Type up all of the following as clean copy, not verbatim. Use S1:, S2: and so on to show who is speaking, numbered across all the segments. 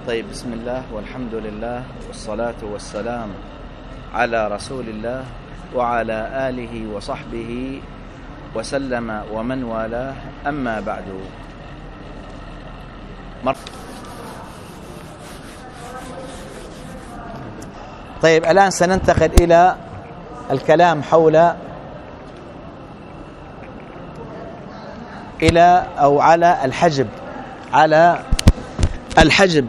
S1: طيب، بسم الله والحمد لله والصلاة والسلام على رسول الله وعلى آله وصحبه وسلم ومن والاه، أما بعد. طيب، الآن سننتقل إلى الكلام حول على الحجب.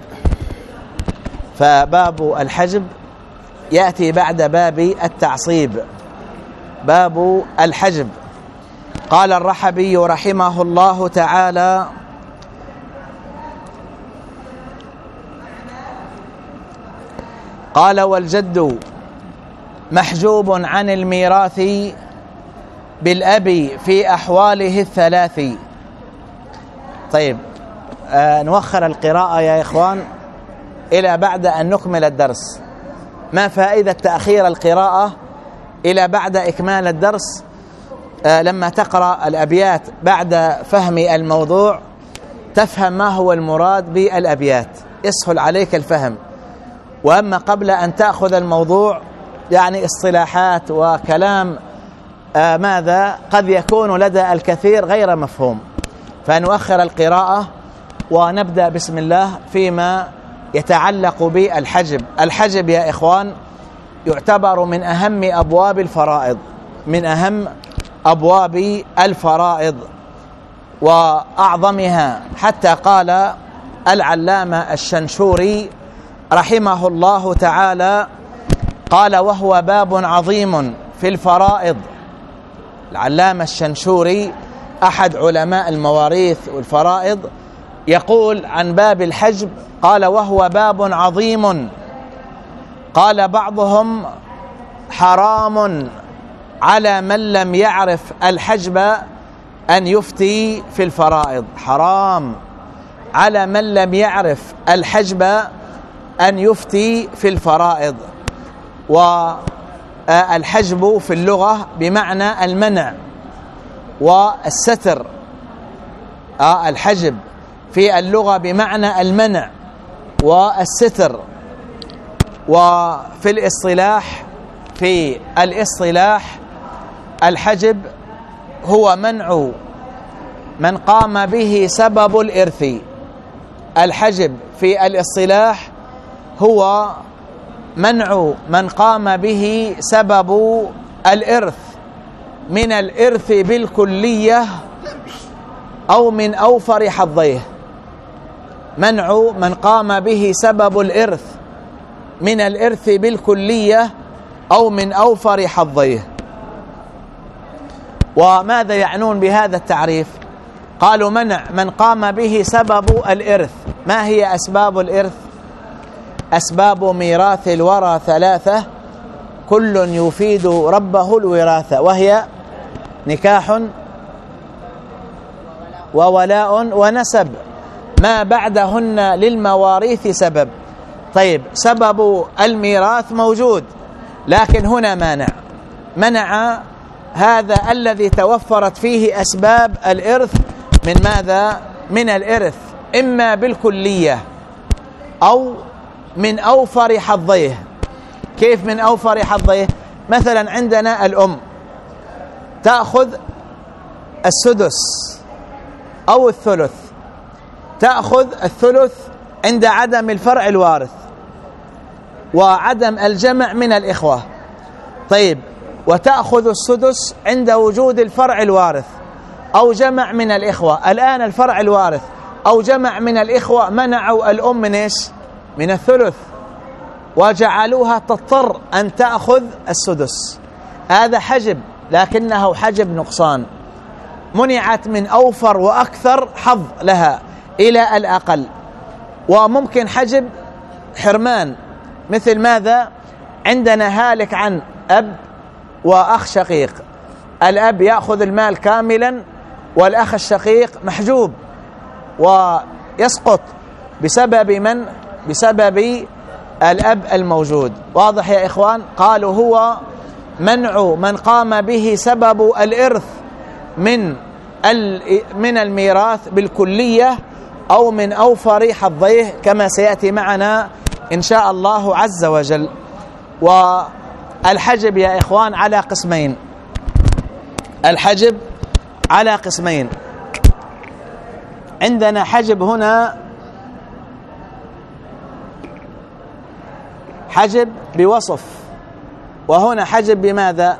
S1: فباب الحجب يأتي بعد باب التعصيب. باب الحجب. قال الرحبي رحمه الله تعالى: قال: والجد محجوب عن الميراث بالأب في أحواله الثلاث. طيب، نوخر القراءة يا إخوان إلى بعد أن نكمل الدرس. ما فائدة تأخير القراءة إلى بعد إكمال الدرس؟ لما تقرأ الأبيات بعد فهم الموضوع تفهم ما هو المراد بالأبيات، يسهل عليك الفهم. وأما قبل أن تأخذ الموضوع يعني اصطلاحات وكلام ماذا قد يكون لدى الكثير غير مفهوم. فنؤخر القراءة ونبدأ بسم الله فيما يتعلق بالحجب. الحجب يا إخوان يعتبر من أهم أبواب الفرائض، من أهم أبواب الفرائض وأعظمها، حتى قال العلامة الشنشوري رحمه الله تعالى، قال: وهو باب عظيم في الفرائض. العلامة الشنشوري أحد علماء المواريث والفرائض يقول عن باب الحجب، قال: وهو باب عظيم. قال بعضهم: حرام على من لم يعرف الحجب أن يفتي في الفرائض. حرام على من لم يعرف الحجب أن يفتي في الفرائض. والحجب في اللغة بمعنى المنع والستر. الحجب في اللغة بمعنى المنع والستر. وفي الاصطلاح الحجب هو منع من قام به سبب الإرث. الحجب في الاصطلاح هو منع من قام به سبب الإرث من الإرث بالكلية أو من أوفر حظيه. منع من قام به سبب الإرث من الإرث بالكلية أو من أوفر حظيه. وماذا يعنون بهذا التعريف؟ قالوا: منع من قام به سبب الإرث. ما هي أسباب الإرث؟ أسباب ميراث الورى ثلاثة، كل يفيد ربه الوراثة، وهي نكاح وولاء ونسب، ما بعدهن للمواريث سبب. طيب، سبب الميراث موجود، لكن هنا منع هذا الذي توفرت فيه أسباب الإرث من ماذا؟ من الإرث، إما بالكلية أو من أوفر حظيه. كيف من أوفر حظيه؟ مثلا عندنا الأم تأخذ السدس أو الثلث، تأخذ الثلث عند عدم الفرع الوارث وعدم الجمع من الإخوة. طيب، وتأخذ السدس عند وجود الفرع الوارث أو جمع من الإخوة. الآن الفرع الوارث أو جمع من الإخوة منعوا الأم من إيش؟ من الثلث، وجعلوها تضطر أن تأخذ السدس. هذا حجب، لكنه حجب نقصان، منعت من أوفر وأكثر حظ لها إلى الأقل. وممكن حجب حرمان، مثل ماذا؟ عندنا هالك عن أب وأخ شقيق، الأب يأخذ المال كاملا والأخ الشقيق محجوب ويسقط بسبب من؟ بسبب الأب الموجود. واضح يا إخوان؟ قالوا هو منع من قام به سبب الإرث من الميراث بالكلية أو من أوفر حظيه كما سيأتي معنا إن شاء الله عز وجل. والحجب يا إخوان على قسمين، الحجب على قسمين. عندنا حجب هنا حجب بوصف، وهنا حجب بماذا؟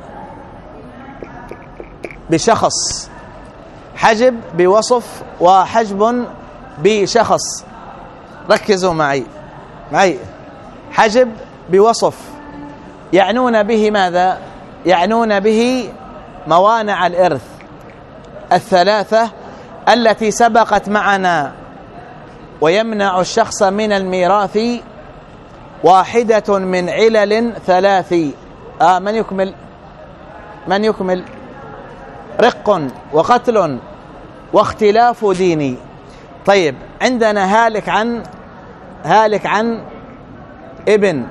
S1: بشخص. حجب بوصف وحجب بشخص. ركزوا معي. حجب بوصف يعنون به ماذا؟ يعنون به موانع الإرث الثلاثة التي سبقت معنا ويمنع الشخص من الميراث واحدة من علل ثلاث. من يكمل؟ رق وقتل واختلاف ديني. طيب، عندنا هالك عن ابن،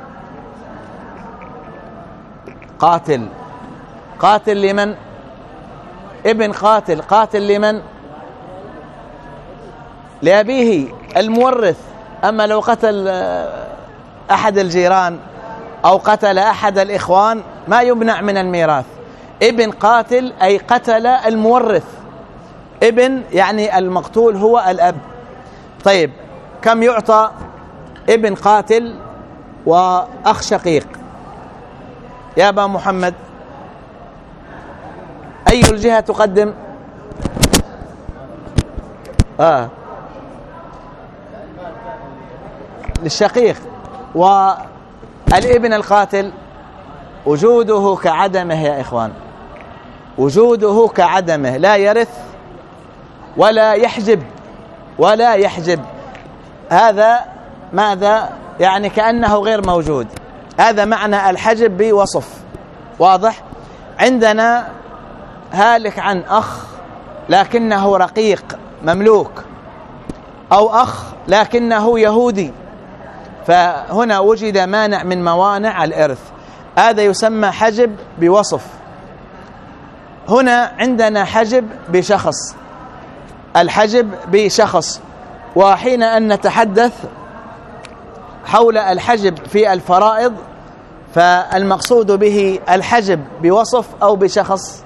S1: قاتل لمن؟ ابن قاتل لمن؟ لأبيه المورث. أما لو قتل أحد الجيران أو قتل أحد الإخوان ما يمنع من الميراث. ابن قاتل أي قتل المورث، ابن يعني المقتول هو الأب. طيب، كم يعطى ابن قاتل وأخ شقيق يا أبا محمد؟ أي الجهة تقدم؟ للشقيق. والابن القاتل وجوده كعدمه يا إخوان، وجوده كعدمه، لا يرث ولا يحجب. هذا ماذا؟ يعني كأنه غير موجود. هذا معنى الحجب بوصف. واضح؟ عندنا هالك عن أخ لكنه رقيق مملوك، أو أخ لكنه يهودي، فهنا وجد مانع من موانع الإرث، هذا يسمى حجب بوصف. هنا عندنا حجب بشخص، الحجب بشخص. وحين أن نتحدث حول الحجب في الفرائض فالمقصود به الحجب بوصف أو بشخص؟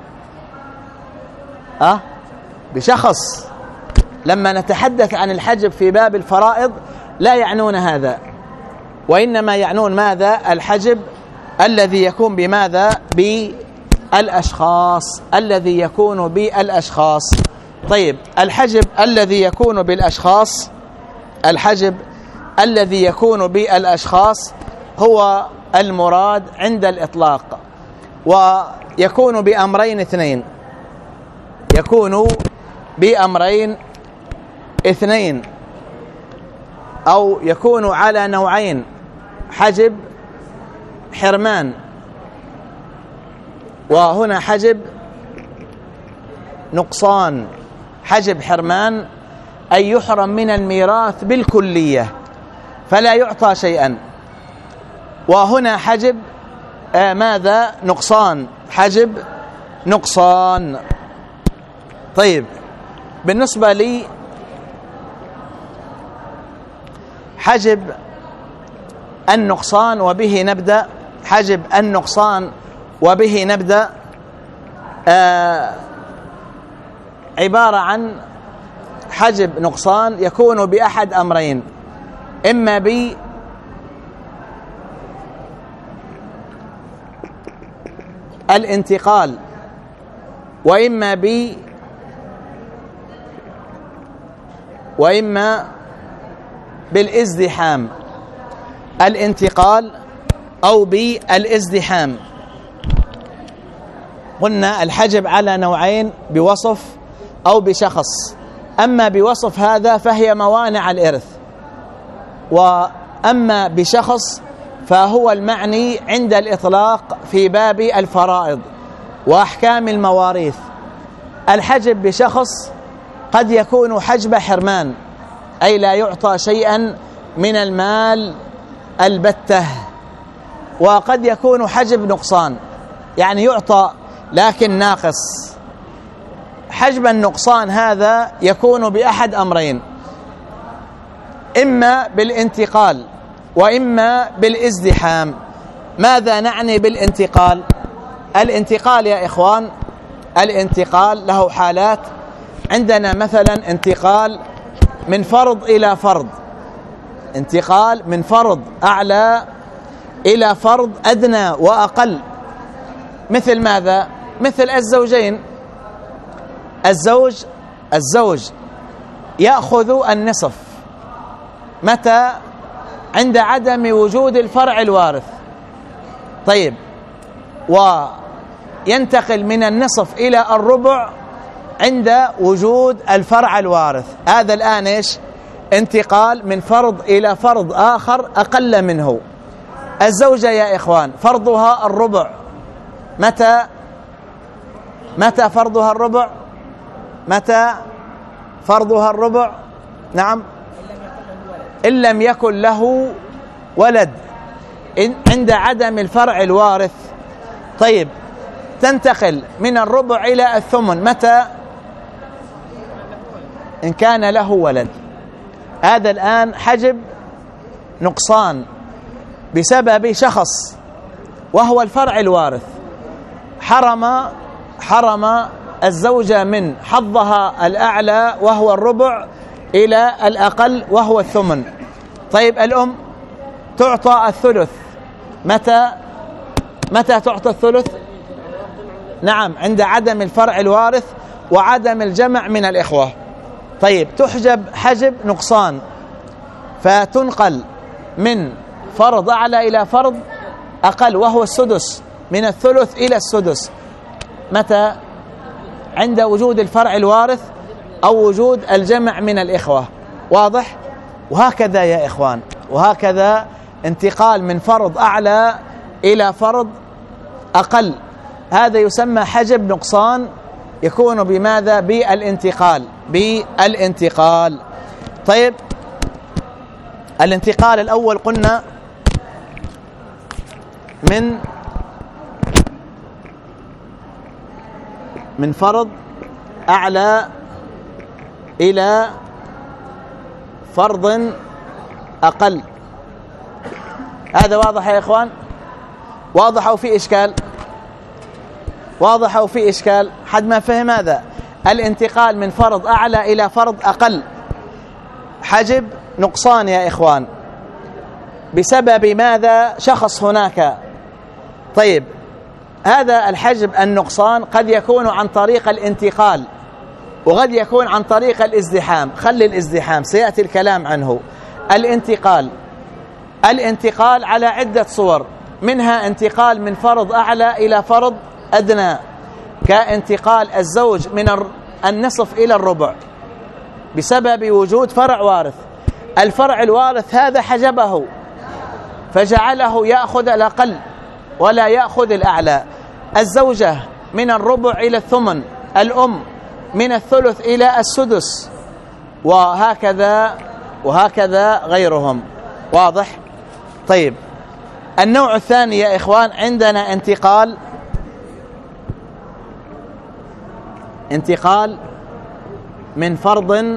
S1: بشخص. لما نتحدث عن الحجب في باب الفرائض لا يعنون هذا، وإنما يعنون ماذا؟ الحجب الذي يكون بماذا؟ بالأشخاص، الذي يكون بالأشخاص. طيب، الحجب الذي يكون بالأشخاص، الحجب الذي يكون بالأشخاص هو المراد عند الإطلاق، ويكون بأمرين اثنين، يكون بأمرين اثنين، أو يكون على نوعين: حجب حرمان، وهنا حجب نقصان. حجب حرمان أي يحرم من الميراث بالكلية فلا يعطى شيئا، وهنا حجب ماذا؟ نقصان، حجب نقصان. طيب، بالنسبة لي حجب النقصان وبه نبدأ. حجب النقصان وبه نبدأ عبارة عن حجب نقصان يكون بأحد أمرين: إما بالانتقال، وإما بالازدحام. الانتقال أو بالازدحام. قلنا الحجب على نوعين: بوصف أو بشخص. أما بوصف هذا فهي موانع الإرث، وأما بشخص فهو المعني عند الإطلاق في باب الفرائض وأحكام المواريث. الحجب بشخص قد يكون حجب حرمان، أي لا يعطى شيئا من المال البتة، وقد يكون حجب نقصان يعني يعطى لكن ناقص. حجب النقصان هذا يكون بأحد أمرين: إما بالانتقال وإما بالازدحام. ماذا نعني بالانتقال؟ الانتقال يا إخوان، الانتقال له حالات. عندنا مثلا انتقال من فرض إلى فرض، انتقال من فرض أعلى إلى فرض أدنى وأقل. مثل ماذا؟ مثل الزوجين. الزوج يأخذ النصف متى؟ عند عدم وجود الفرع الوارث. طيب، وينتقل من النصف إلى الربع عند وجود الفرع الوارث. هذا الآن إيش؟ انتقال من فرض إلى فرض آخر أقل منه. الزوجة يا إخوان فرضها الربع. متى فرضها الربع؟ متى فرضها الربع؟ نعم، إن لم يكن له ولد، عند عدم الفرع الوارث. طيب، تنتقل من الربع إلى الثمن متى؟ إن كان له ولد. هذا الآن حجب نقصان بسبب شخص وهو الفرع الوارث. حرم الزوجة من حظها الأعلى وهو الربع إلى الأقل وهو الثمن. طيب، الأم تعطى الثلث متى تعطى الثلث؟ نعم، عند عدم الفرع الوارث وعدم الجمع من الإخوة. طيب، تحجب حجب نقصان فتنقل من فرض أعلى إلى فرض أقل وهو السدس، من الثلث إلى السدس. متى؟ عند وجود الفرع الوارث أو وجود الجمع من الإخوة. واضح؟ وهكذا يا إخوان، وهكذا انتقال من فرض أعلى إلى فرض أقل، هذا يسمى حجب نقصان، يكون بماذا؟ بالانتقال. طيب، الانتقال الأول قلنا من فرض أعلى إلى فرض أقل. هذا واضح يا إخوان؟ واضح أو في إشكال؟ واضح أو في إشكال؟ حد ما فهم هذا؟ الانتقال من فرض أعلى إلى فرض أقل حجب نقصان يا إخوان، بسبب ماذا؟ شخص هناك. طيب، هذا الحجب النقصان قد يكون عن طريق الانتقال وقد يكون عن طريق الازدحام. خلي الازدحام سيأتي الكلام عنه. الانتقال على عدة صور، منها انتقال من فرض أعلى إلى فرض أدنى، كانتقال الزوج من النصف إلى الربع بسبب وجود فرع وارث. الفرع الوارث هذا حجبه فجعله يأخذ الأقل ولا يأخذ الأعلى. الزوجة من الربع إلى الثمن، الأم من الثلث إلى السدس، وهكذا غيرهم. واضح؟ طيب، النوع الثاني يا إخوان، عندنا انتقال من فرض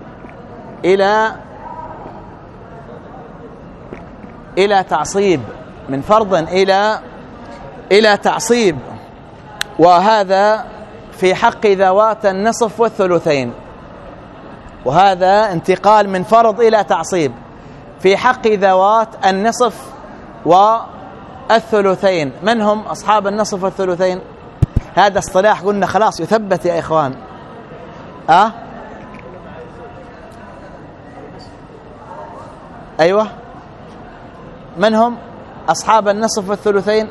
S1: إلى تعصيب، من فرض إلى تعصيب، وهذا في حق ذوات النصف والثلثين. وهذا انتقال من فرض إلى تعصيب في حق ذوات النصف والثلثين. من هم أصحاب النصف والثلثين؟ هذا اصطلاح قلنا خلاص يثبت يا إخوان. أيوة، من هم أصحاب النصف والثلثين؟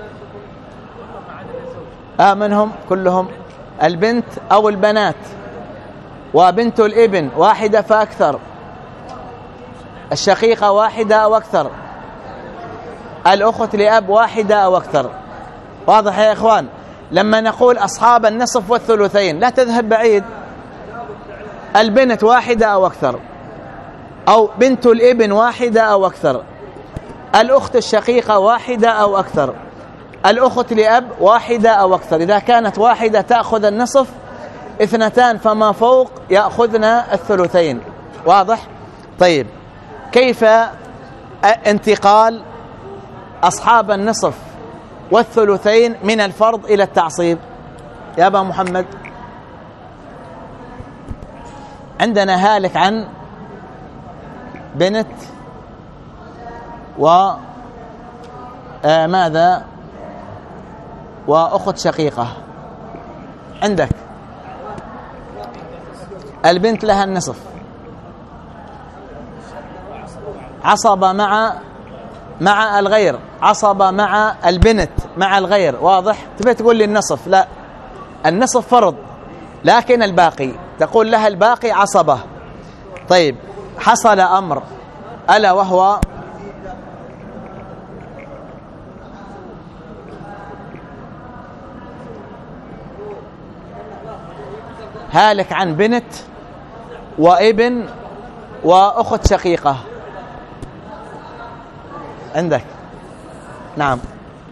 S1: من هم؟ كلهم البنت أو البنات، وبنت الابن واحدة فأكثر، الشقيقة واحدة أو أكثر، الأخت لأب واحدة أو أكثر. واضح يا إخوان؟ لما نقول أصحاب النصف والثلثين لا تذهب بعيد، البنت واحدة أو أكثر، أو بنت الابن واحدة أو أكثر، الأخت الشقيقة واحدة أو أكثر، الأخت لأب واحدة أو أكثر. إذا كانت واحدة تأخذ النصف 2 فما فوق يأخذن الثلثين. واضح؟ طيب كيف انتقال أصحاب النصف والثلثين من الفرض إلى التعصيب يا أبا محمد؟ عندنا هالك عن بنت وماذا وأخت شقيقة. عندك البنت لها النصف، عصبة مع الغير، عصبة مع البنت مع الغير. واضح؟ تبي تقول لي النصف؟ لا، النصف فرض، لكن الباقي تقول لها الباقي عصبة. طيب حصل أمر ألا وهو هالك عن بنت وابن وأخت شقيقة. عندك نعم،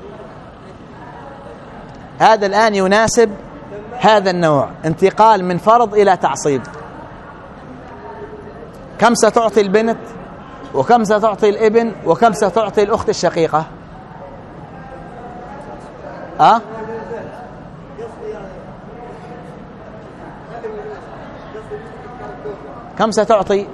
S1: هذا الآن يناسب هذا النوع، انتقال من فرض إلى تعصيب. كم ستعطي البنت وكم ستعطي الابن وكم ستعطي الأخت الشقيقة؟ كم ستعطي؟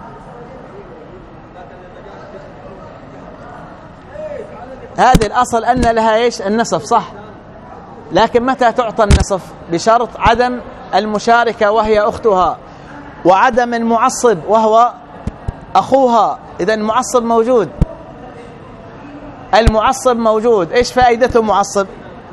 S1: هذه الأصل أن لها إيش؟ النصف، صح؟ لكن متى تعطى النصف؟ بشرط عدم المشاركة وهي أختها، وعدم المعصب وهو أخوها. إذا المعصب موجود، المعصب موجود. إيش فائدته المعصب؟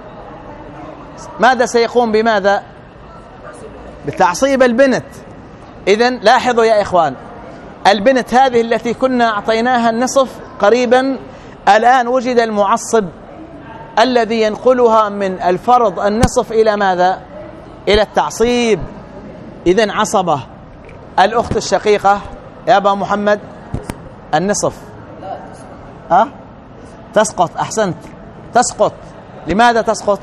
S1: ماذا سيقوم بماذا؟ بتعصيب البنت. إذن لاحظوا يا إخوان، البنت هذه التي كنا أعطيناها النصف قريبا، الآن وجد المعصب الذي ينقلها من الفرض النصف إلى ماذا؟ إلى التعصيب. إذن عصبة. الأخت الشقيقة يا أبا محمد النصف تسقط. أحسنت، تسقط. لماذا تسقط؟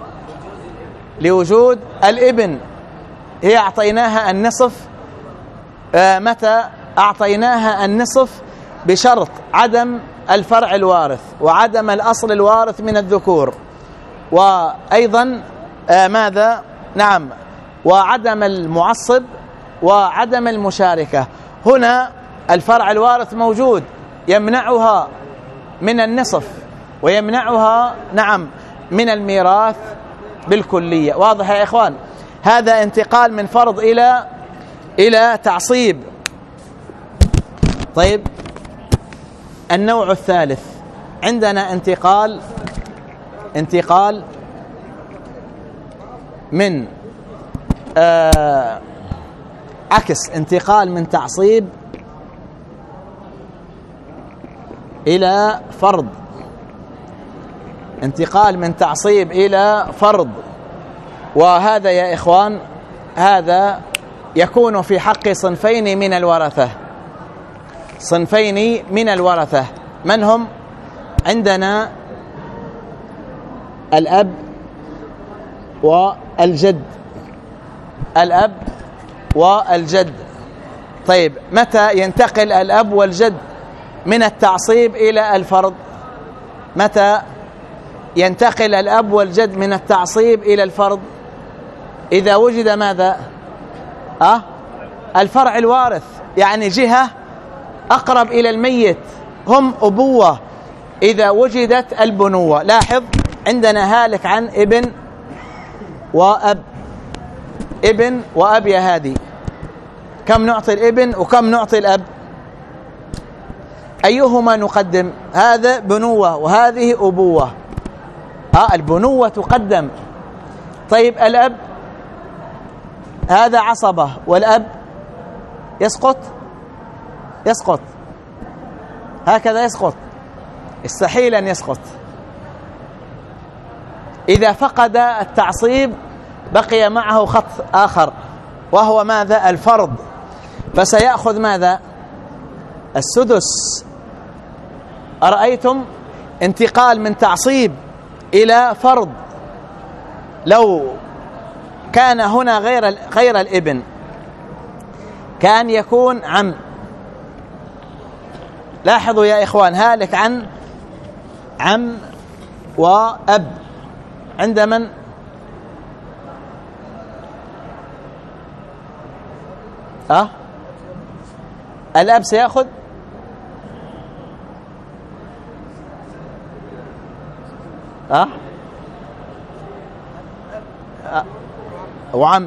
S1: لوجود الابن. هي أعطيناها النصف، متى أعطيناها النصف؟ بشرط عدم الفرع الوارث وعدم الأصل الوارث من الذكور، وأيضا ماذا؟ نعم، وعدم المعصب وعدم المشاركة. هنا الفرع الوارث موجود يمنعها من النصف ويمنعها نعم من الميراث بالكلية. واضح يا إخوان؟ هذا انتقال من فرض إلى تعصيب. طيب النوع الثالث عندنا انتقال من عكس، انتقال من تعصيب إلى فرض، انتقال من تعصيب إلى فرض. وهذا يا إخوان هذا يكون في حق صنفين من الورثة، صنفين من الورثة. من هم؟ عندنا الأب والجد، الأب والجد. طيب متى ينتقل الأب والجد من التعصيب إلى الفرض؟ متى ينتقل الأب والجد من التعصيب إلى الفرض؟ إذا وجد ماذا؟ الفرع الوارث، يعني جهة أقرب إلى الميت، هم أبوة. إذا وجدت البنوة. لاحظ عندنا هالك عن ابن وأب، ابن وأب يا هادي. كم نعطي الابن وكم نعطي الأب؟ أيهما نقدم؟ هذا بنوة وهذه أبوة. البنوة تقدم. طيب الأب هذا عصبة والأب يسقط، يسقط هكذا، يسقط، يستحيل أن يسقط. إذا فقد التعصيب بقي معه خط آخر وهو ماذا؟ الفرض. فسيأخذ ماذا؟ السدس. أرأيتم؟ انتقال من تعصيب إلى فرض. لو كان هنا غير الابن، كان يكون عم. لاحظوا يا إخوان، هالك عن عم وأب عند من؟ الأب سيأخذ وعم.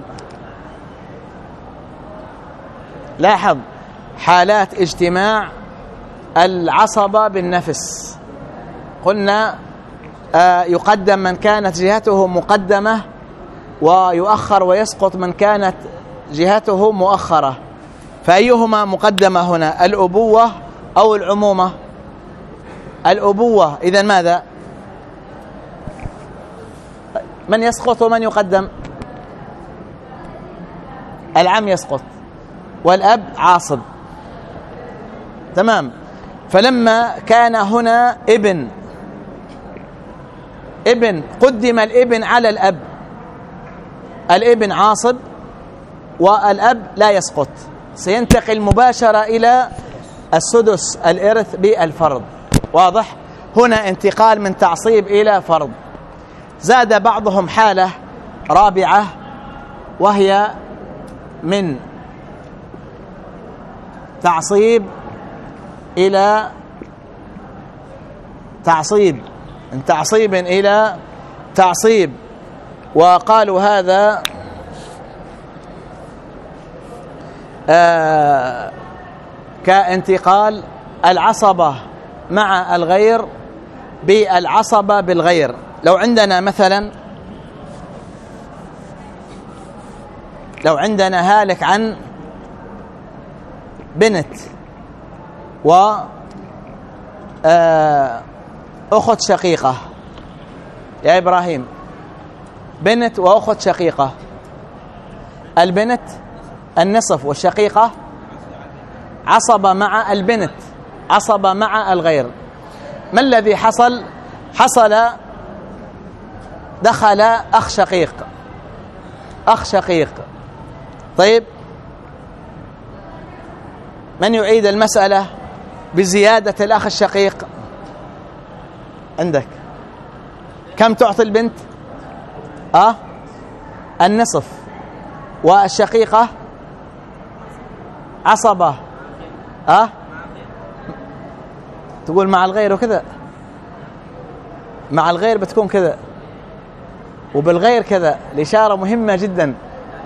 S1: لاحظ حالات اجتماع العصبة بالنفس، قلنا يقدم من كانت جهته مقدمة، ويؤخر ويسقط من كانت جهته مؤخرة. فأيهما مقدمة هنا، الأبوة أو العمومة؟ الأبوة. إذن ماذا؟ من يسقط ومن يقدم؟ العم يسقط والأب عاصب. تمام. فلما كان هنا ابن قدم الابن على الأب، الابن عاصب والأب لا يسقط، سينتقل مباشرة إلى السدس الإرث بالفرض. واضح؟ هنا انتقال من تعصيب إلى فرض. زاد بعضهم حالة رابعة، وهي من تعصيب إلى تعصيب، من تعصيب إلى تعصيب، وقالوا هذا كانتقال العصبة مع الغير بالعصبة بالغير. لو عندنا مثلا، لو عندنا هالك عن بنت أخت شقيقة، يا إبراهيم، بنت وأخت شقيقة، البنت النصف والشقيقة عصبة مع البنت، عصبة مع الغير. ما الذي حصل؟ دخل أخ شقيق. طيب، من يعيد المسألة بزيادة الأخ الشقيق؟ عندك كم تعطي البنت؟ النصف، والشقيقة عصبة تقول مع الغير وكذا، مع الغير بتكون كذا وبالغير كذا. الإشارة مهمة جدا.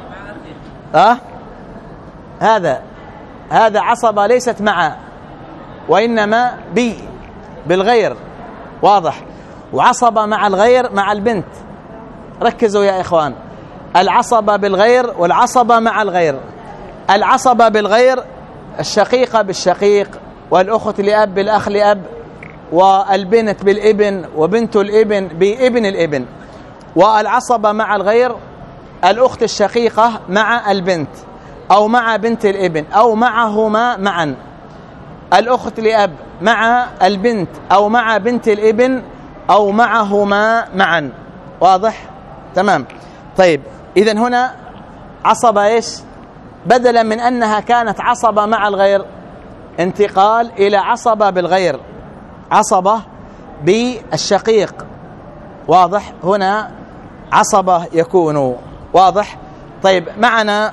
S1: هذا عصبة ليست مع، وإنما بالغير. واضح؟ وعصبة مع الغير مع البنت. ركزوا يا إخوان، العصبة بالغير والعصبة مع الغير. العصبة بالغير الشقيقة بالشقيق، والأخت لأب بالأخ لأب، والبنت بالابن، وبنت الابن بابن الابن. والعصبة مع الغير الأخت الشقيقة مع البنت، أو مع بنت الابن، أو معهما معا. الأخت لأب مع البنت، أو مع بنت الابن، أو معهما معا. واضح؟ تمام. طيب، إذن هنا عصبة إيش؟ بدلا من أنها كانت عصبة مع الغير، انتقال إلى عصبة بالغير، عصبة بالشقيق. واضح؟ هنا عصبة يكون. واضح؟ طيب، معنا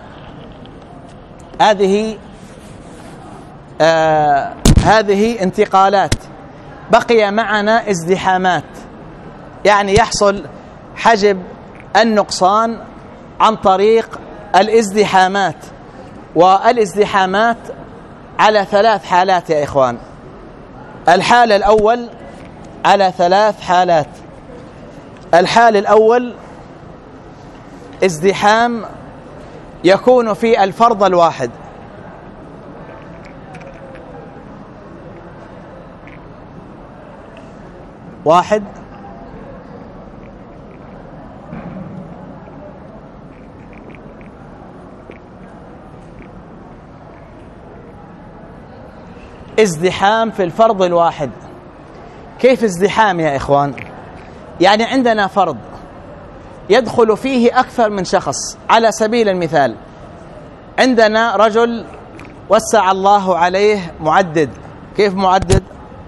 S1: هذه انتقالات. بقي معنا ازدحامات، يعني يحصل حجب النقصان عن طريق الازدحامات. والازدحامات على 3 حالات يا إخوان. الحالة الأول على 3 حالات. الحال الأول ازدحام يكون في الفرض الواحد. واحد، ازدحام في الفرض الواحد. كيف ازدحام يا إخوان؟ يعني عندنا فرض يدخل فيه أكثر من شخص. على سبيل المثال عندنا رجل وسع الله عليه معدد. كيف معدد؟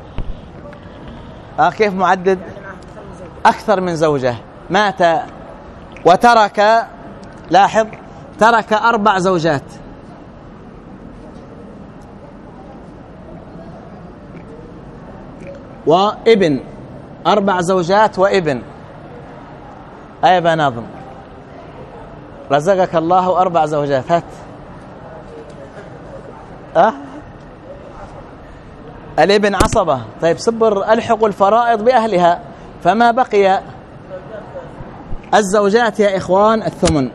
S1: كيف معدد؟ أكثر من زوجة. مات وترك، لاحظ، ترك 4 زوجات. وابن، 4 زوجات وابن. أي بناظم رزقك الله 4 زوجات. هات الابن عصبة. طيب صبر، ألحق الفرائض بأهلها، فما بقي الزوجات يا إخوان الثمن.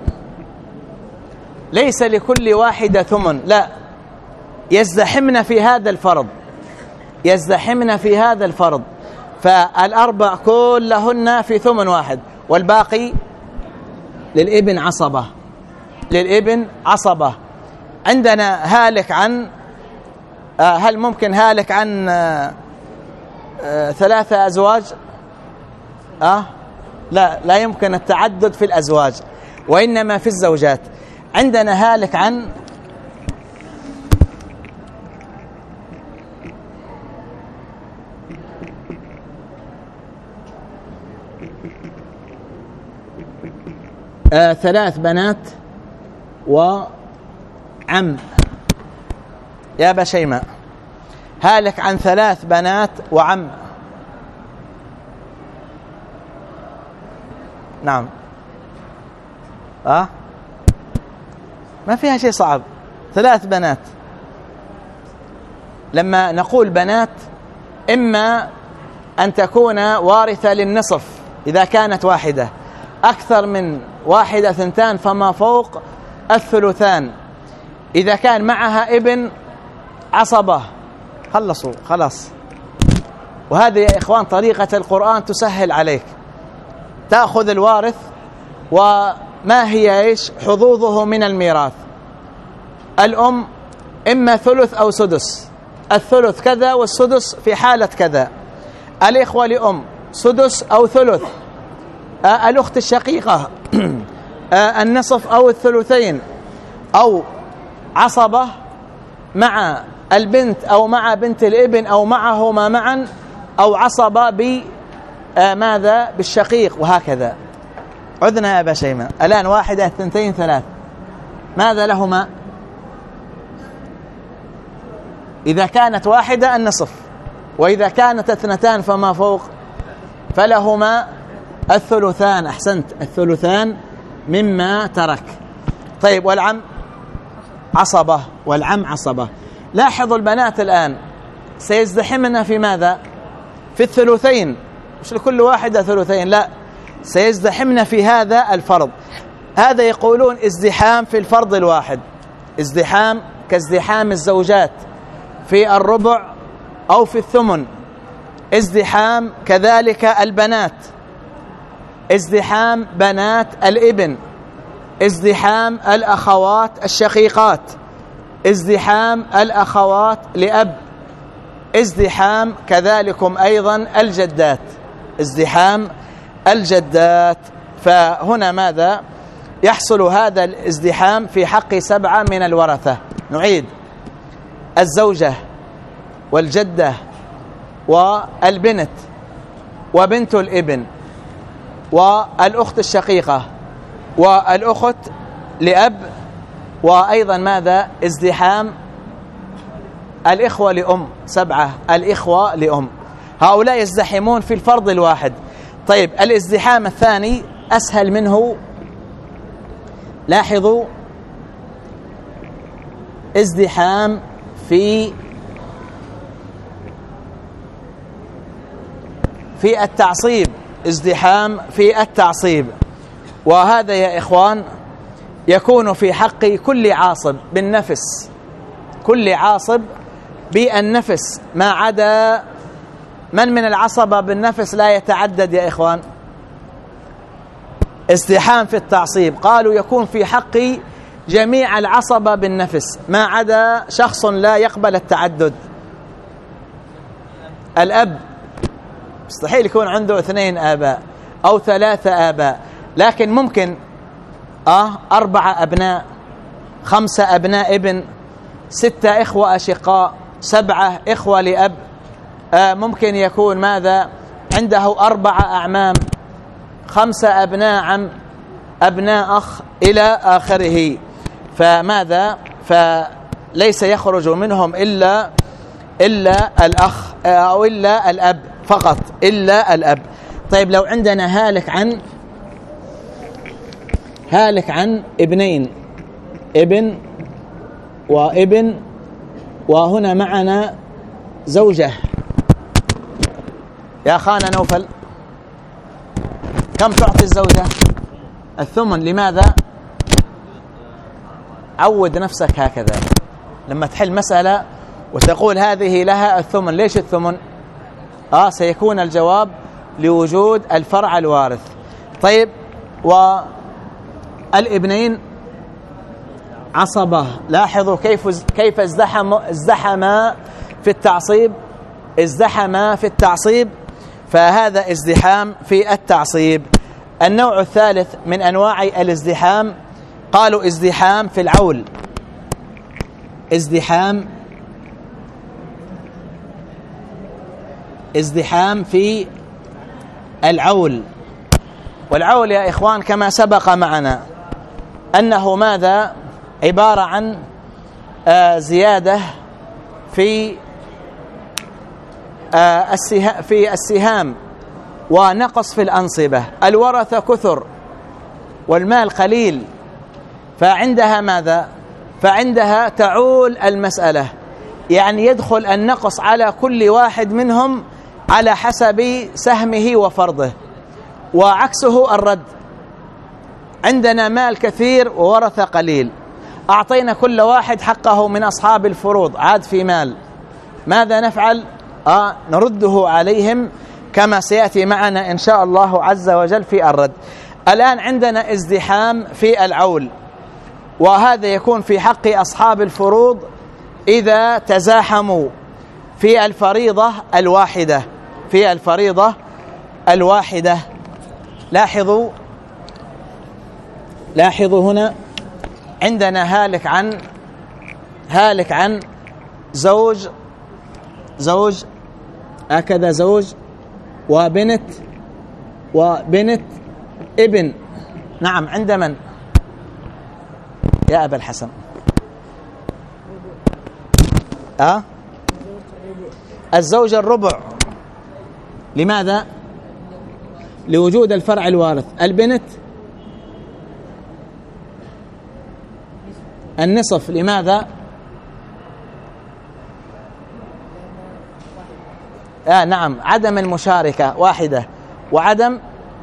S1: ليس لكل واحدة ثمن، لا، يزدحمن في هذا الفرض، يزدحمن في هذا الفرض. فالأربع كلهن في ثمن واحد، والباقي للابن عصبة، للابن عصبة. عندنا هالك عن، هل ممكن هالك عن 3 أزواج؟ لا يمكن التعدد في الأزواج، وإنما في الزوجات. عندنا هالك عن 3 بنات وعم. يا أبا شيماء، هالك عن 3 بنات وعم. نعم. ما فيها شيء صعب. 3 بنات. لما نقول بنات، إما أن تكون وارثة للنصف إذا كانت واحدة، أكثر من واحدة 2 فما فوق الثلثان. إذا كان معها ابن عصبة. خلصوا خلاص. وهذه يا إخوان طريقة القرآن تسهل عليك. تأخذ الوارث وما هي إيش حظوظه من الميراث. الأم إما ثلث أو سدس، الثلث كذا والسدس في حالة كذا. الإخوة لأم سدس أو ثلث. الأخت الشقيقة النصف أو الثلثين، أو عصبة مع البنت أو مع بنت الابن أو معهما معا، أو عصبة بماذا بالشقيق، وهكذا. عدنا يا أبا شيماء. الآن 1 2 3 ماذا لهما؟ إذا كانت واحدة النصف، وإذا كانت 2 فما فوق فلهما الثلثان. أحسنت، الثلثان مما ترك. طيب والعم عصبة، والعم عصبة. لاحظوا البنات الآن سيزدحمن في ماذا؟ في الثلثين. مش لكل واحدة ثلثين، لا، سيزدحمن في هذا الفرض. هذا يقولون ازدحام في الفرض الواحد، ازدحام كازدحام الزوجات في الربع أو في الثمن. ازدحام كذلك البنات، ازدحام بنات الابن، ازدحام الأخوات الشقيقات، ازدحام الأخوات لأب، ازدحام كذلكم أيضا الجدات، ازدحام الجدات. فهنا ماذا يحصل؟ هذا الازدحام في حق 7 من الورثة. نعيد: الزوجة والجدة والبنت وبنت الابن والأخت الشقيقة والأخت لأب، وأيضا ماذا؟ ازدحام الإخوة لأم، 7 الإخوة لأم. هؤلاء يزدحمون في الفرض الواحد. طيب الازدحام الثاني أسهل منه. لاحظوا: ازدحام في التعصيب، ازدحام في التعصيب. وهذا يا إخوان يكون في حق كل عاصب بالنفس، كل عاصب بالنفس، ما عدا من العصبة بالنفس لا يتعدد يا إخوان. ازدحام في التعصيب قالوا يكون في حق جميع العصبة بالنفس ما عدا شخص لا يقبل التعدد. الأب مستحيل يكون عنده 2 آباء أو 3 آباء. لكن ممكن 4 أبناء، 5 أبناء ابن، 6 إخوة أشقاء، 7 إخوة لأب، ممكن يكون ماذا عنده 4 أعمام، 5 أبناء عم، أبناء أخ إلى آخره. فماذا فليس يخرج منهم إلا الأخ أو إلا الأب فقط، إلا الأب. طيب لو عندنا هالك عن ابنين، ابن وابن، وهنا معنا زوجة، يا أخانا نوفل كم تعطي الزوجة؟ الثمن. لماذا؟ عود نفسك هكذا لما تحل مسألة وتقول هذه لها الثمن. ليش الثمن؟ سيكون الجواب لوجود الفرع الوارث. طيب والابنين عصبة. لاحظوا كيف ازدحما في التعصيب، فهذا ازدحام في التعصيب. النوع الثالث من أنواع الازدحام قالوا ازدحام في العول، ازدحام في العول. والعول يا إخوان كما سبق معنا أنه ماذا؟ عبارة عن زيادة في السهام ونقص في الأنصبة. الورثة كثر والمال قليل، فعندها ماذا؟ فعندها تعول المسألة، يعني يدخل النقص على كل واحد منهم على حسب سهمه وفرضه، وعكسه الرد. عندنا مال كثير وورثة قليل، أعطينا كل واحد حقه من أصحاب الفروض، عاد في مال، ماذا نفعل؟ نرده عليهم كما سيأتي معنا إن شاء الله عز وجل في الرد. الآن عندنا ازدحام في العول، وهذا يكون في حق أصحاب الفروض إذا تزاحموا في الفريضة الواحدة. لاحظوا هنا عندنا هالك عن زوج هكذا، زوج وبنت ابن. نعم، عند من يا أبا الحسن؟ الزوج الربع. لماذا؟ لوجود الفرع الوارث. البنت النصف. لماذا؟ نعم، عدم المشاركة واحدة، وعدم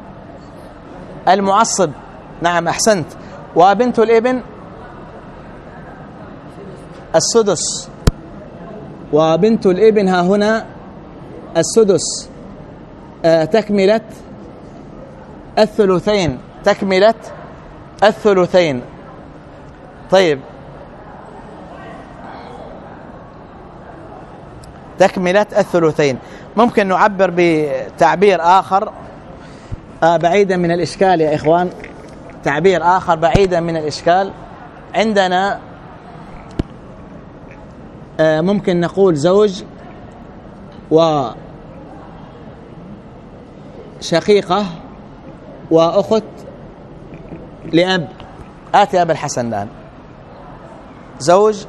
S1: المعصب. نعم أحسنت. وبنت الابن السدس، وبنت الابن ها هنا السدس، تكملة الثلثين. طيب، تكملة الثلثين. ممكن نعبر بتعبير آخر بعيدا من الإشكال يا إخوان، تعبير آخر بعيدا من الإشكال. عندنا ممكن نقول زوج وشقيقة وأخت لأب. آتي أبا الحسن الآن. زوج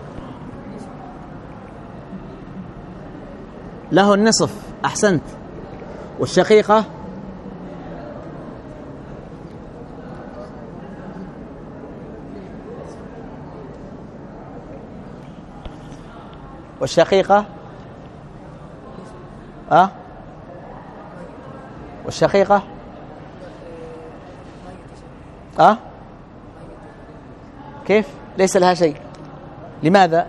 S1: له النصف، أحسنت. والشقيقة والشقيقة كيف؟ ليس لها شيء. لماذا؟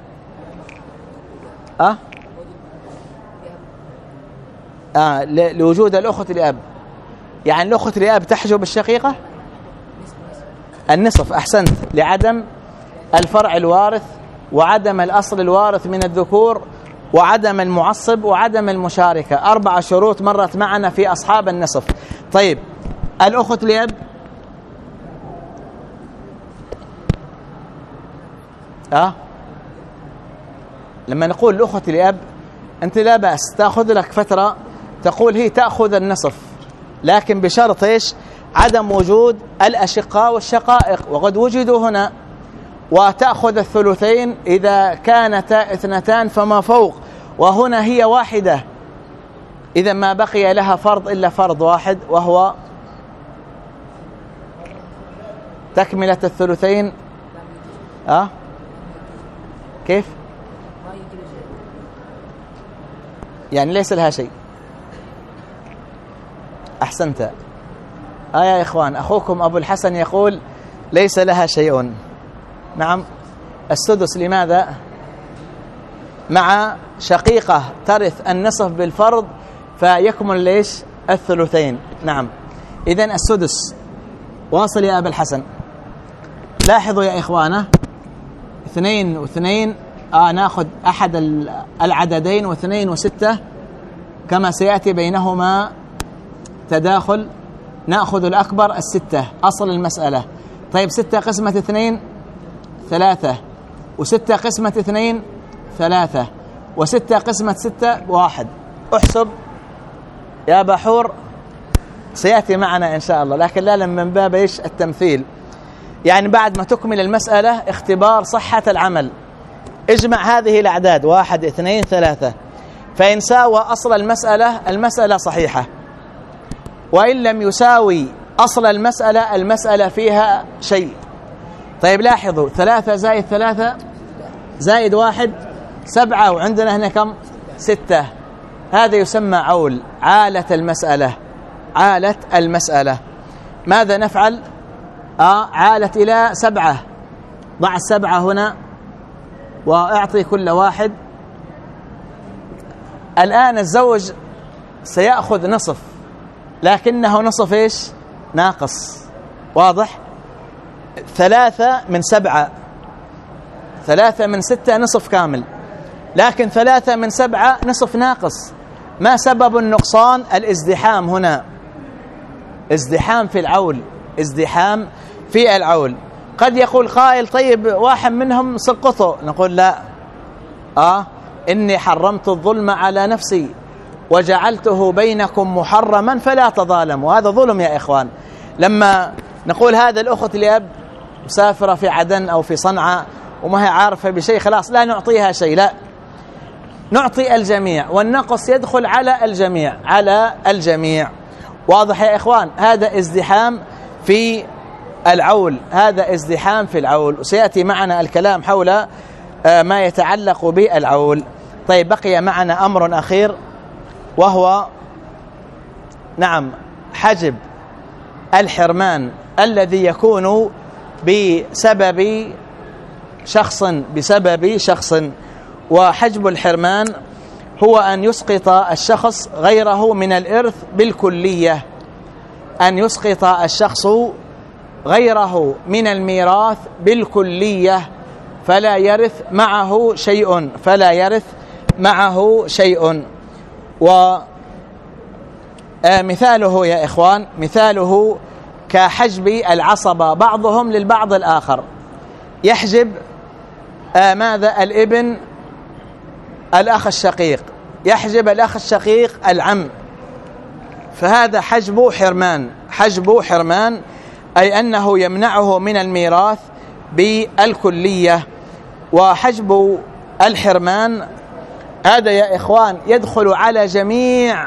S1: لوجود الأخت لأب. يعني الأخت لأب تحجب الشقيقة النصف، أحسنت، لعدم الفرع الوارث وعدم الأصل الوارث من الذكور وعدم المعصب وعدم المشاركة. 4 شروط مرت معنا في أصحاب النصف. طيب، الأخت لأب لما نقول الأخوة لأب أنت لا بأس تأخذ لك فترة تقول هي تأخذ النصف، لكن بشرط إيش؟ عدم وجود الأشقاء والشقائق، وقد وجدوا هنا، وتأخذ الثلثين إذا كانتا 2 فما فوق، وهنا هي واحدة، إذا ما بقي لها فرض إلا فرض واحد وهو تكملة الثلثين. كيف؟ يعني ليس لها شيء. أحسنت. يا إخوان، أخوكم أبو الحسن يقول ليس لها شيء. نعم، السدس لماذا؟ مع شقيقة ترث النصف بالفرض فيكمل ليش؟ الثلثين. نعم، إذن السدس. واصل يا أبا الحسن. لاحظوا يا إخوانا، 2 و2 ناخذ أحد العددين، و2 و6 كما سيأتي بينهما تداخل، نأخذ الأكبر 6 أصل المسألة. طيب 6 قسمة 2 3، و6 قسمة 2 3، و6 قسمة 6 1. احسب يا بحور، سيأتي معنا إن شاء الله، لكن لا من باب إيش؟ التمثيل. يعني بعد ما تكمل المسألة اختبار صحة العمل، اجمع هذه الأعداد 1 2 3، فإن ساوى أصل المسألة صحيحة، وإن لم يساوي أصل المسألة فيها شيء. طيب لاحظوا، 3 زائد 3 زائد 1 7، وعندنا هنا كم؟ 6. هذا يسمى عول، عالة المسألة. ماذا نفعل؟ عالت إلى 7، ضع 7 هنا وأعطي كل واحد. الآن الزوج سيأخذ نصف، لكنه نصف إيش؟ ناقص. واضح؟ 3 من 7، 3 من 6 نصف كامل، لكن 3 من 7 نصف ناقص. ما سبب النقصان؟ الازدحام هنا، ازدحام في العول. قد يقول قائل طيب واحد منهم سقطه، نقول لا، إني حرمت الظلم على نفسي وجعلته بينكم محرما فلا تظالموا. هذا ظلم يا إخوان. لما نقول هذا الأخت لأب مسافرة في عدن أو في صنعاء وما هي عارفة بشيء، خلاص لا نعطيها شيء، لا، نعطي الجميع، والنقص يدخل على الجميع. واضح يا إخوان؟ هذا ازدحام في العول، وسيأتي معنا الكلام حول ما يتعلق بالعول. طيب بقي معنا أمر أخير، وهو حجب الحرمان الذي يكون بسبب شخص. وحجب الحرمان هو أن يسقط الشخص غيره من الإرث بالكلية، أن يسقط الشخص غيره من الميراث بالكلية، فلا يرث معه شيء. ومثاله يا إخوان، مثاله كحجب العصبة، بعضهم للبعض الآخر. يحجب ماذا؟ الابن الأخ الشقيق، يحجب الأخ الشقيق العم، فهذا حجب حرمان، أي أنه يمنعه من الميراث بالكلية. وحجب الحرمان هذا يا إخوان يدخل على جميع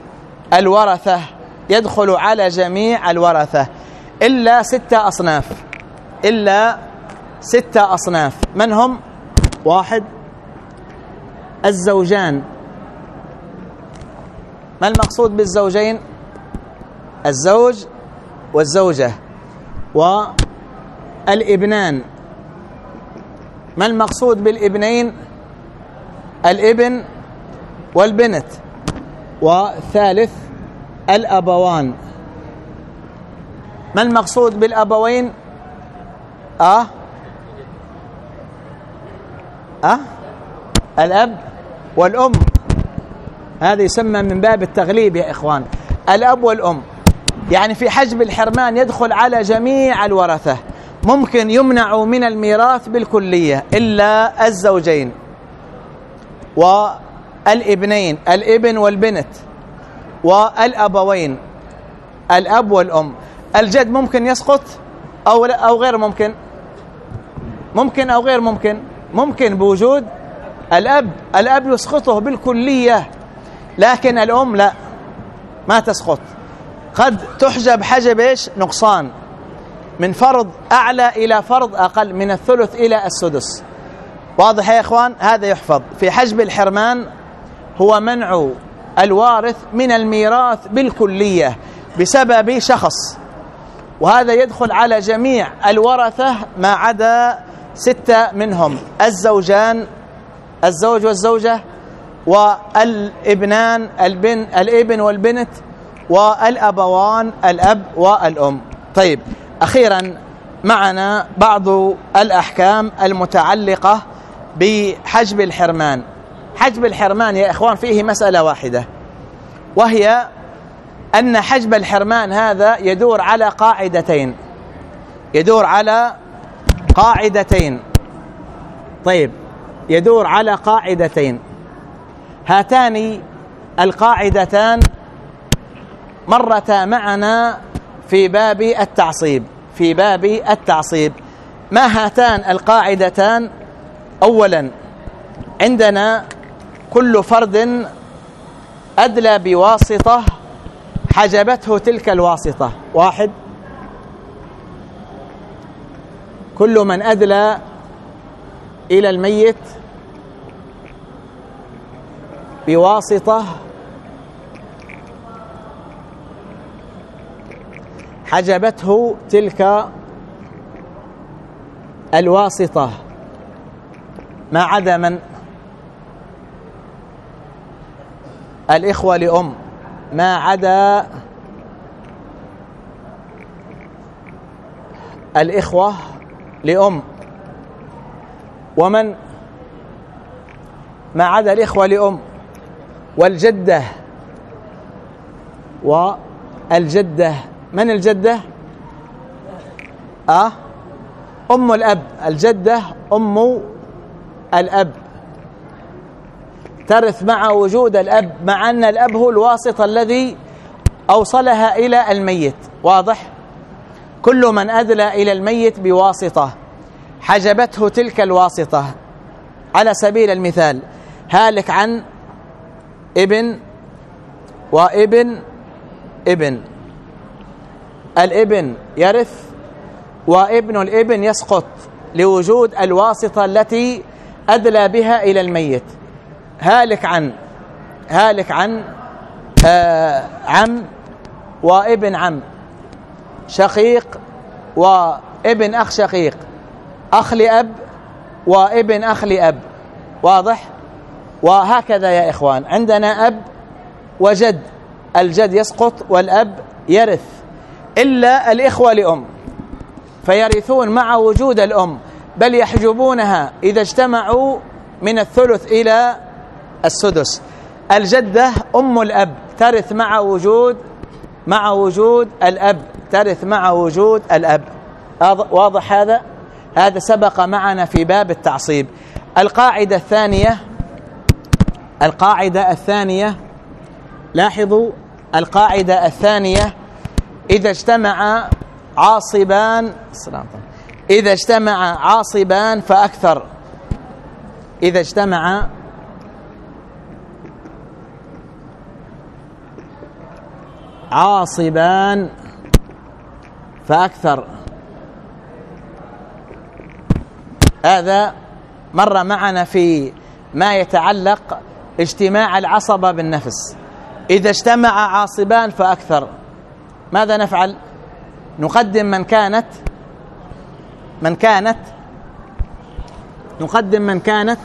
S1: الورثة، إلا 6 أصناف. من هم؟ 1 الزوجان. ما المقصود بالزوجين؟ الزوج والزوجة. والابنان. ما المقصود بالابنين؟ الابن والبنت. والثالث الأبوان. ما المقصود بالأبوين؟ الأب والأم. هذا يسمى من باب التغليب يا إخوان، الأب والأم. يعني في حجب الحرمان يدخل على جميع الورثة، ممكن يمنع من الميراث بالكلية إلا الزوجين والابنين، الابن والبنت، والأبوين، الأب والأم. الجد ممكن يسقط أو غير ممكن؟ ممكن أو غير ممكن؟ ممكن بوجود الأب يسقطه بالكلية، لكن الأم لا، ما تسقط. قد تحجب حجب إيش؟ نقصان، من فرض أعلى إلى فرض أقل، من الثلث إلى السدس. واضح يا إخوان؟ هذا يحفظ. في حجب الحرمان هو منع الوارث من الميراث بالكلية بسبب شخص، وهذا يدخل على جميع الورثة ما عدا 6 منهم: الزوجان، الزوج والزوجة، والابنان، الابن والبنت، والأبوان، الأب والأم. طيب، أخيرا معنا بعض الأحكام المتعلقة بحجب الحرمان. حجب الحرمان يا إخوان فيه مسألة واحدة، وهي أن حجب الحرمان هذا يدور على قاعدتين، يدور على قاعدتين. طيب، يدور على قاعدتين. هاتان القاعدتان مرتا معنا في باب التعصيب. في باب التعصيب ما هاتان القاعدتان؟ أولا، عندنا كل فرد أدلى بواسطة حجبته تلك الواسطة. 1، كل من أدلى إلى الميت بواسطة حجبته تلك الواسطة ما عدا من؟ الإخوة لأم، ما عدا الإخوة لأم. ومن؟ ما عدا الإخوة لأم والجدة والجدة. من الجدة؟ أم الأب. الجدة أم الأب، ترث مع وجود الأب، مع أن الأب هو الواسطة الذي أوصلها إلى الميت. واضح؟ كل من أدلى إلى الميت بواسطة حجبته تلك الواسطة. على سبيل المثال، هالك عن ابن وابن ابن، الابن يرث وابن الابن يسقط لوجود الواسطة التي أدلى بها إلى الميت. هالك عن عم وابن عم، شقيق وابن أخ شقيق، أخ لأب وابن أخ لأب. واضح؟ وهكذا يا إخوان، عندنا أب وجد، الجد يسقط والأب يرث، إلا الإخوة لأم فيرثون مع وجود الأم، بل يحجبونها إذا اجتمعوا من الثلث إلى السدس. الجدة أم الأب ترث مع وجود الأب، ترث مع وجود الأب. واضح هذا؟ هذا سبق معنا في باب التعصيب. القاعدة الثانية، لاحظوا القاعدة الثانية: إذا اجتمع عاصبان فأكثر. إذا اجتمع عاصبان فأكثر. هذا مر معنا في ما يتعلق اجتماع العصبة بالنفس. إذا اجتمع عاصبان فأكثر ماذا نفعل؟ نقدم من كانت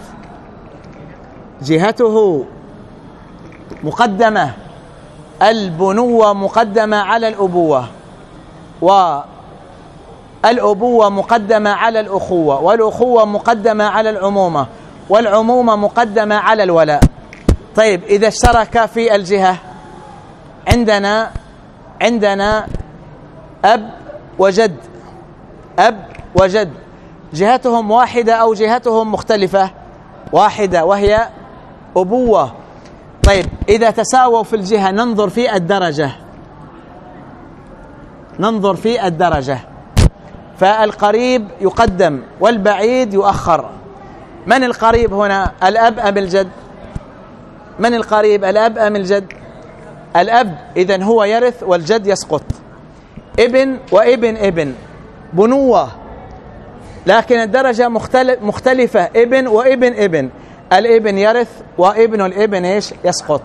S1: جهته مقدمة، البنوة مقدمة على الأبوة، والأبوة مقدمة على الأخوة، والأخوة مقدمة على العمومة، والعمومة مقدمة على الولاء. طيب، إذا اشترك في الجهة، عندنا أب وجد، أب وجد جهتهم واحدة أو جهتهم مختلفة؟ واحدة، وهي أبوة. طيب إذا تساووا في الجهة ننظر في الدرجة، ننظر في الدرجة، فالقريب يقدم والبعيد يؤخر. من القريب هنا، الأب أم الجد؟ من القريب، الأب أم الجد؟ الأب، إذن هو يرث والجد يسقط. ابن وابن ابن بنوة، لكن الدرجة مختلفة، ابن وابن ابن، الابن يرث وابن الابن ايش؟ يسقط.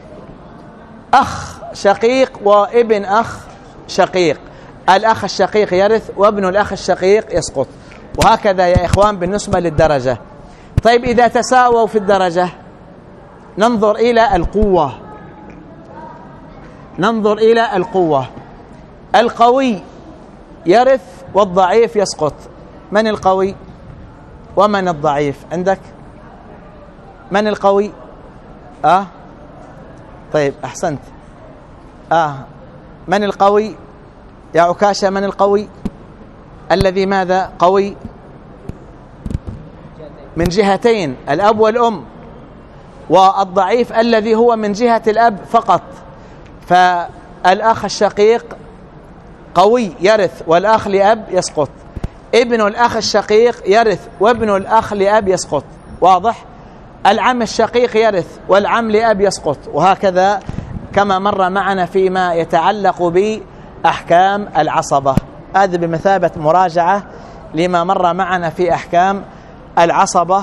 S1: أخ شقيق وابن أخ شقيق، الأخ الشقيق يرث وابن الأخ الشقيق يسقط، وهكذا يا إخوان بالنسبة للدرجة. طيب إذا تساووا في الدرجة ننظر إلى القوة، ننظر إلى القوة. القوي يرث والضعيف يسقط. من القوي ومن الضعيف عندك؟ من القوي؟ طيب أحسنت. من القوي يا عكاشة؟ من القوي الذي ماذا قوي؟ من جهتين، الأب والأم. والضعيف الذي هو من جهة الأب فقط. فالأخ الشقيق قوي يرث والأخ لأب يسقط. ابن الأخ الشقيق يرث وابن الأخ لأب يسقط، واضح؟ العم الشقيق يرث والعم لأب يسقط، وهكذا كما مر معنا فيما يتعلق بأحكام العصبة. هذا بمثابة مراجعة لما مر معنا في أحكام العصبة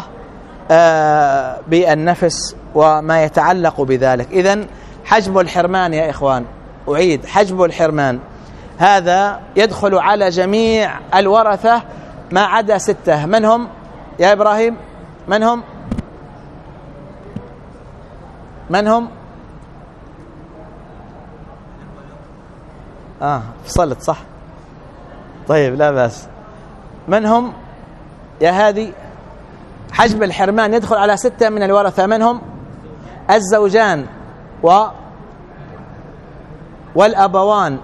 S1: بالنفس وما يتعلق بذلك. إذن حجب الحرمان يا إخوان، أعيد، حجب الحرمان هذا يدخل على جميع الورثة ما عدا 6. من هم يا إبراهيم؟ من هم؟ من هم؟ فصلت صح؟ طيب لا بأس. من هم يا هادي؟ حجب الحرمان يدخل على 6 من الورثة. من هم؟ الزوجان والأبوان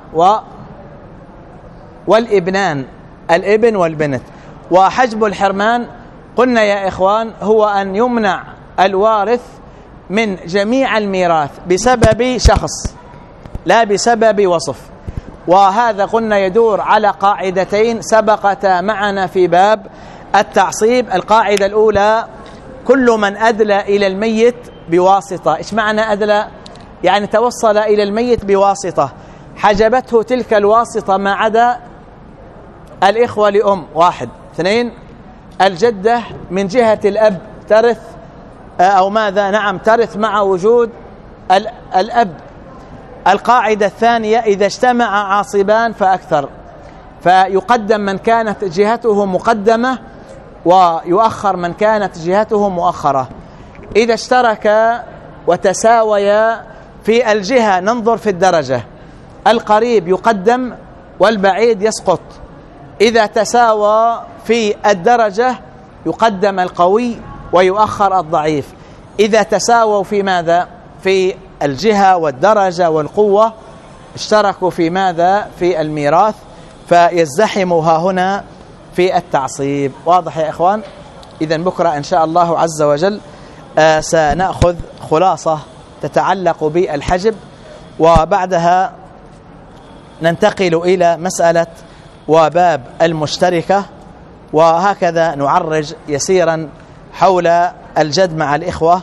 S1: والابنان، الابن والبنت. وحجب الحرمان قلنا يا إخوان هو أن يمنع الوارث من جميع الميراث بسبب شخص لا بسبب وصف. وهذا قلنا يدور على قاعدتين سبقتا معنا في باب التعصيب. القاعدة الأولى: كل من أدلى إلى الميت بواسطة. إيش معنى أدلى؟ يعني توصل إلى الميت بواسطة حجبته تلك الواسطة ما عدا الإخوة لأم. 1. 2. الجدة من جهة الأب ترث أو ماذا؟ نعم ترث مع وجود الأب. القاعدة الثانية: إذا اجتمع عاصبان فأكثر، فيقدم من كانت جهته مقدمة ويؤخر من كانت جهته مؤخرة. إذا اشتركا وتساويا في الجهة ننظر في الدرجة، القريب يقدم والبعيد يسقط. إذا تساوى في الدرجة يقدم القوي ويؤخر الضعيف. إذا تساووا في ماذا؟ في الجهة والدرجة والقوة اشتركوا في ماذا؟ في الميراث، فيزدحمها هنا في التعصيب. واضح يا إخوان؟ إذن بكرة إن شاء الله عز وجل سنأخذ خلاصة تتعلق بالحجب، وبعدها ننتقل إلى مسألة وباب المشتركة، وهكذا نعرج يسيرا حول الجد مع الإخوة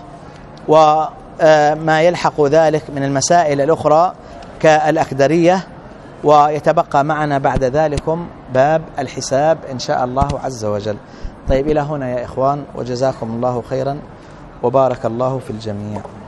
S1: وما يلحق ذلك من المسائل الأخرى كالأكدرية، ويتبقى معنا بعد ذلكم باب الحساب إن شاء الله عز وجل. طيب إلى هنا يا إخوان، وجزاكم الله خيرا وبارك الله في الجميع.